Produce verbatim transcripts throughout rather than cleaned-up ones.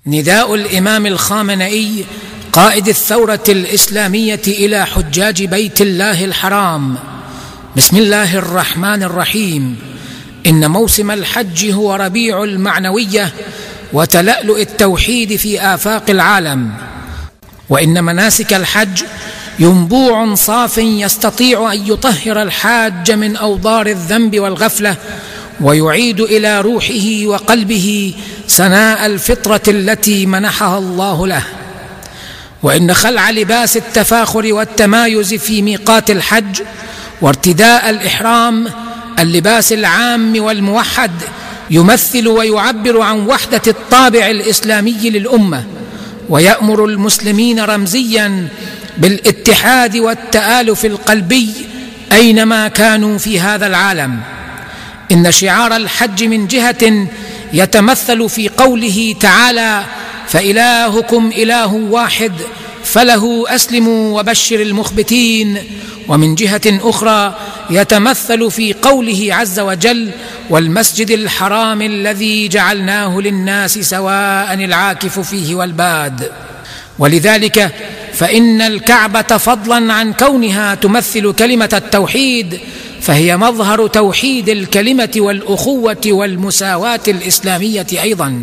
نداء الإمام الخامنئي قائد الثورة الإسلامية إلى حجاج بيت الله الحرام. بسم الله الرحمن الرحيم. إن موسم الحج هو ربيع المعنوية وتلألؤ التوحيد في آفاق العالم، وإن مناسك الحج ينبوع صاف يستطيع أن يطهر الحاج من أوضار الذنب والغفلة ويعيد إلى روحه وقلبه سناء الفطرة التي منحها الله له. وإن خلع لباس التفاخر والتمايز في ميقات الحج وارتداء الإحرام اللباس العام والموحد يمثل ويعبر عن وحدة الطابع الإسلامي للأمة، ويأمر المسلمين رمزياً بالاتحاد والتآلف القلبي أينما كانوا في هذا العالم. إن شعار الحج من جهة يتمثل في قوله تعالى: فإلهكم إله واحد فله أسلموا وبشر المخبتين، ومن جهة أخرى يتمثل في قوله عز وجل: والمسجد الحرام الذي جعلناه للناس سواء العاكف فيه والباد. ولذلك فإن الكعبة فضلا عن كونها تمثل كلمة التوحيد فهي مظهر توحيد الكلمة والأخوة والمساواة الإسلامية أيضا.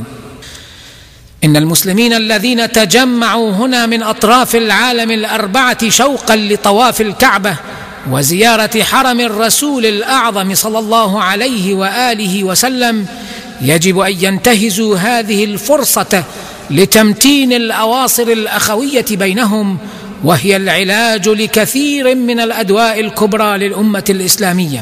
إن المسلمين الذين تجمعوا هنا من أطراف العالم الأربعة شوقا لطواف الكعبة وزيارة حرم الرسول الأعظم صلى الله عليه وآله وسلم يجب أن ينتهزوا هذه الفرصة لتمتين الأواصر الأخوية بينهم، وهي العلاج لكثير من الأدواء الكبرى للأمة الإسلامية.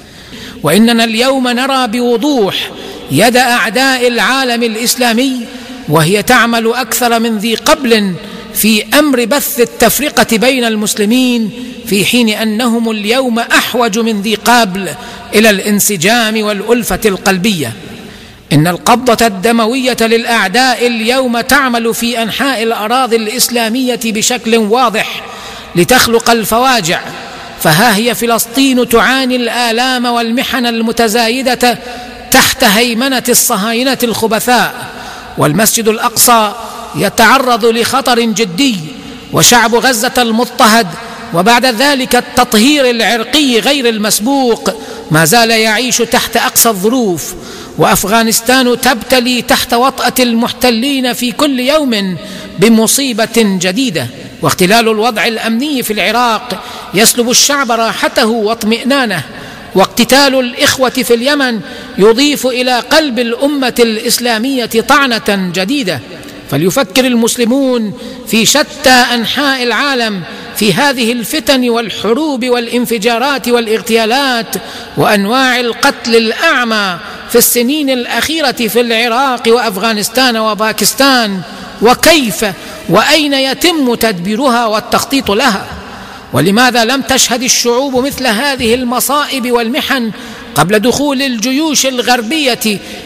وإننا اليوم نرى بوضوح يد أعداء العالم الإسلامي وهي تعمل أكثر من ذي قبل في أمر بث التفرقة بين المسلمين، في حين أنهم اليوم أحوج من ذي قبل إلى الانسجام والألفة القلبية. إن القبضة الدموية للأعداء اليوم تعمل في أنحاء الأراضي الإسلامية بشكل واضح لتخلق الفواجع، فها هي فلسطين تعاني الآلام والمحن المتزايدة تحت هيمنة الصهاينة الخبثاء، والمسجد الأقصى يتعرض لخطر جدي، وشعب غزة المضطهد وبعد ذلك التطهير العرقي غير المسبوق ما زال يعيش تحت أقصى الظروف، وأفغانستان تبتلي تحت وطأة المحتلين في كل يوم بمصيبة جديدة، واختلال الوضع الأمني في العراق يسلب الشعب راحته واطمئنانه، واقتتال الإخوة في اليمن يضيف إلى قلب الأمة الإسلامية طعنة جديدة. فليفكر المسلمون في شتى أنحاء العالم في هذه الفتن والحروب والانفجارات والاغتيالات وأنواع القتل الأعمى في السنين الأخيرة في العراق وأفغانستان وباكستان، وكيف وأين يتم تدبيرها والتخطيط لها. ولماذا لم تشهد الشعوب مثل هذه المصائب والمحن قبل دخول الجيوش الغربية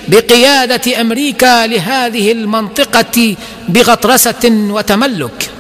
بقيادة أمريكا لهذه المنطقة بغطرسة وتملك؟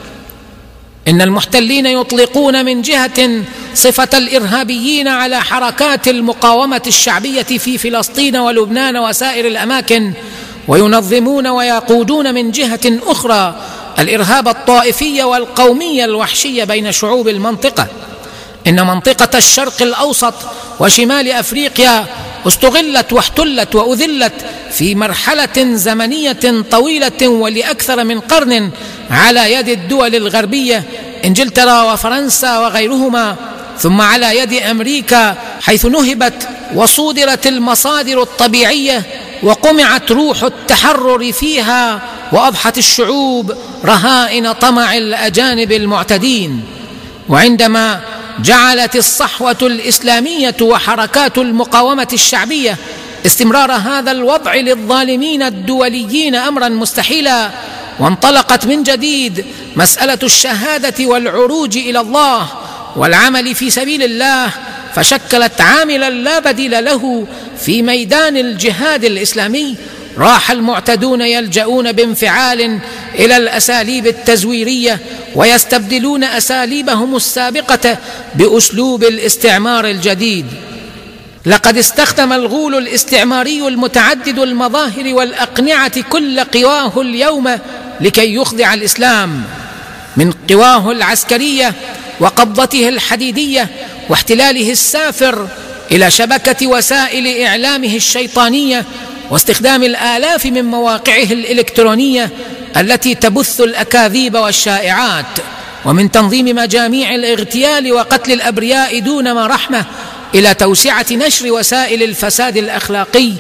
إن المحتلين يطلقون من جهة صفة الإرهابيين على حركات المقاومة الشعبية في فلسطين ولبنان وسائر الأماكن، وينظمون ويقودون من جهة أخرى الإرهاب الطائفي والقومي الوحشي بين شعوب المنطقة. إن منطقة الشرق الأوسط وشمال أفريقيا استغلت واحتلت وأذلت في مرحلة زمنية طويلة ولأكثر من قرن على يد الدول الغربية إنجلترا وفرنسا وغيرهما، ثم على يد أمريكا، حيث نهبت وصودرت المصادر الطبيعية وقمعت روح التحرر فيها، وأضحت الشعوب رهائن طمع الأجانب المعتدين. وعندما جعلت الصحوة الإسلامية وحركات المقاومة الشعبية استمرار هذا الوضع للظالمين الدوليين أمرا مستحيلا، وانطلقت من جديد مسألة الشهادة والعروج إلى الله والعمل في سبيل الله، فشكلت عاملا لا بديل له في ميدان الجهاد الإسلامي، راح المعتدون يلجؤون بانفعال إلى الأساليب التزويرية ويستبدلون أساليبهم السابقة بأسلوب الاستعمار الجديد. لقد استخدم الغول الاستعماري المتعدد المظاهر والأقنعة كل قواه اليوم لكي يخضع الإسلام، من قواه العسكرية وقبضته الحديدية واحتلاله السافر، إلى شبكة وسائل إعلامه الشيطانية واستخدام الآلاف من مواقعه الإلكترونية التي تبث الأكاذيب والشائعات، ومن تنظيم مجاميع الاغتيال وقتل الأبرياء دون رحمة، إلى توسعة نشر وسائل الفساد الأخلاقي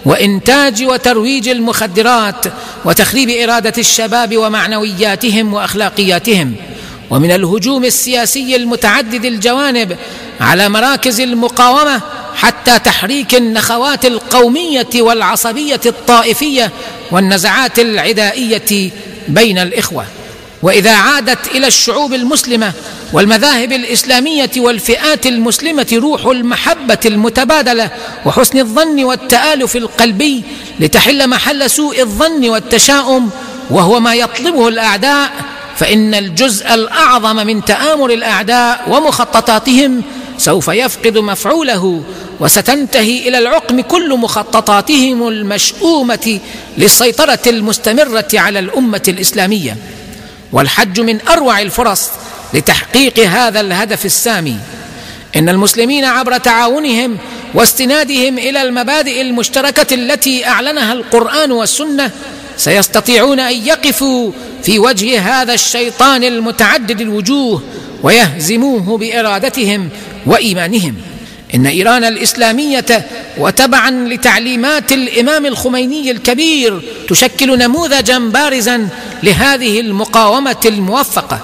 وإنتاج وترويج المخدرات وتخريب إرادة الشباب ومعنوياتهم وأخلاقياتهم، ومن الهجوم السياسي المتعدد الجوانب على مراكز المقاومة حتى تحريك النخوات القومية والعصبية الطائفية والنزعات العدائية بين الإخوة. وإذا عادت إلى الشعوب المسلمة والمذاهب الإسلامية والفئات المسلمة روح المحبة المتبادلة وحسن الظن والتآلف القلبي لتحل محل سوء الظن والتشاؤم، وهو ما يطلبه الأعداء، فإن الجزء الأعظم من تآمر الأعداء ومخططاتهم سوف يفقد مفعوله، وستنتهي إلى العقم كل مخططاتهم المشؤومة للسيطرة المستمرة على الأمة الإسلامية. والحج من أروع الفرص لتحقيق هذا الهدف السامي. إن المسلمين عبر تعاونهم واستنادهم إلى المبادئ المشتركة التي أعلنها القرآن والسنة سيستطيعون أن يقفوا في وجه هذا الشيطان المتعدد الوجوه ويهزموه بإرادتهم وإيمانهم. إن إيران الإسلامية وتبعا لتعليمات الإمام الخميني الكبير تشكل نموذجا بارزا لهذه المقاومة الموفقة.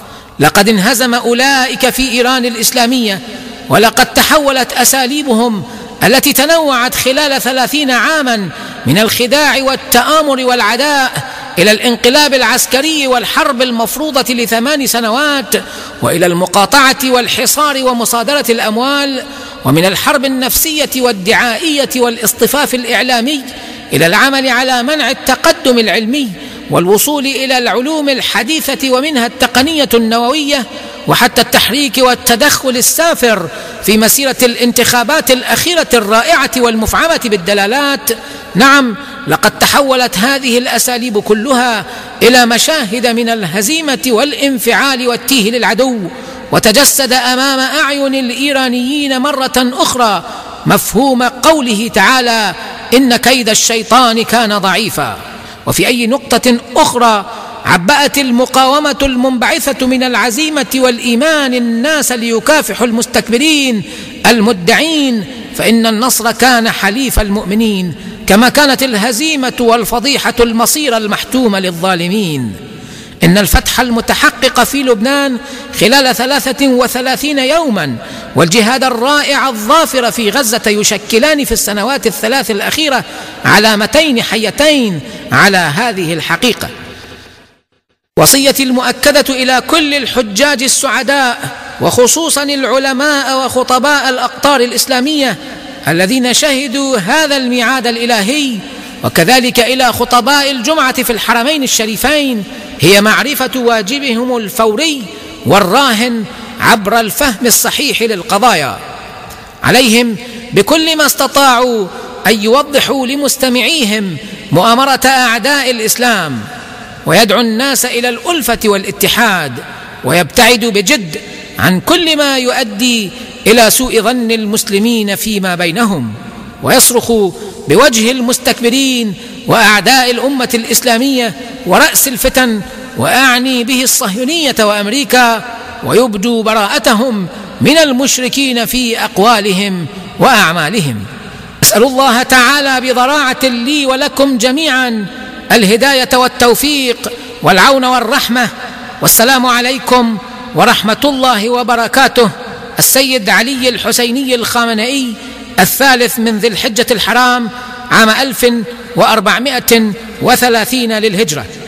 لقد انهزم أولئك في إيران الإسلامية، ولقد تحولت أساليبهم التي تنوعت خلال ثلاثين عاما من الخداع والتآمر والعداء إلى الانقلاب العسكري والحرب المفروضة لثمان سنوات، وإلى المقاطعة والحصار ومصادرة الأموال، ومن الحرب النفسية والدعائية والاصطفاف الإعلامي إلى العمل على منع التقدم العلمي والوصول إلى العلوم الحديثة ومنها التقنية النووية، وحتى التحريك والتدخل السافر في مسيرة الانتخابات الأخيرة الرائعة والمفعمة بالدلالات. نعم، لقد تحولت هذه الأساليب كلها إلى مشاهد من الهزيمة والانفعال والتيه للعدو، وتجسد أمام أعين الإيرانيين مرة أخرى مفهوم قوله تعالى: إن كيد الشيطان كان ضعيفا. وفي أي نقطة أخرى عبأت المقاومة المنبعثة من العزيمة والإيمان الناس ليكافحوا المستكبرين المدعين، فإن النصر كان حليف المؤمنين، كما كانت الهزيمة والفضيحة المصير المحتوم للظالمين. إن الفتح المتحقق في لبنان خلال ثلاثة وثلاثين يوما والجهاد الرائع الظافر في غزة يشكلان في السنوات الثلاث الأخيرة علامتين حيتين على هذه الحقيقة. وصيتي المؤكدة إلى كل الحجاج السعداء، وخصوصا العلماء وخطباء الأقطار الإسلامية الذين شهدوا هذا الميعاد الإلهي، وكذلك إلى خطباء الجمعة في الحرمين الشريفين، هي معرفة واجبهم الفوري والراهن عبر الفهم الصحيح للقضايا. عليهم بكل ما استطاعوا أن يوضحوا لمستمعيهم مؤامرة أعداء الإسلام، ويدعو الناس إلى الألفة والاتحاد، ويبتعدوا بجد عن كل ما يؤدي إلى سوء ظن المسلمين فيما بينهم، ويصرخوا بوجه المستكبرين وأعداء الأمة الإسلامية ورأس الفتن، وأعني به الصهيونية وأمريكا، ويبدوا براءتهم من المشركين في أقوالهم وأعمالهم. أسأل الله تعالى بضراعة لي ولكم جميعا الهداية والتوفيق والعون والرحمة. والسلام عليكم ورحمة الله وبركاته. السيد علي الحسيني الخامنئي، الثالث من ذي الحجة الحرام، عام ألف وأربعمائة وثلاثين للهجرة.